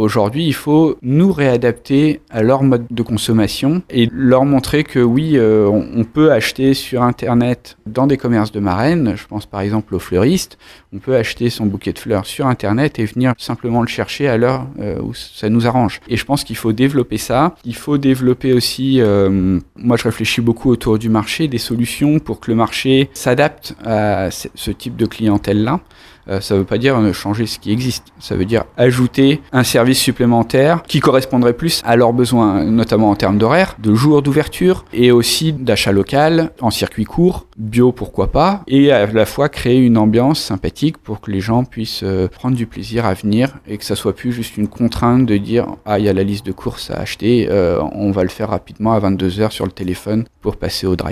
Aujourd'hui, il faut nous réadapter à leur mode de consommation et leur montrer que oui, on peut acheter sur Internet dans des commerces de marraines. Je pense par exemple aux fleuristes. On peut acheter son bouquet de fleurs sur Internet et venir simplement le chercher à l'heure où ça nous arrange. Et je pense qu'il faut développer ça. Il faut développer aussi, moi je réfléchis beaucoup autour du marché, des solutions pour que le marché s'adapte à ce type de clientèle-là. Ça ne veut pas dire changer ce qui existe. Ça veut dire ajouter un service supplémentaire qui correspondrait plus à leurs besoins, notamment en termes d'horaire, de jours d'ouverture et aussi d'achat local, en circuit court, bio pourquoi pas, et à la fois créer une ambiance sympathique pour que les gens puissent prendre du plaisir à venir et que ça soit plus juste une contrainte de dire « Ah, il y a la liste de courses à acheter, on va le faire rapidement à 22h sur le téléphone pour passer au drive ».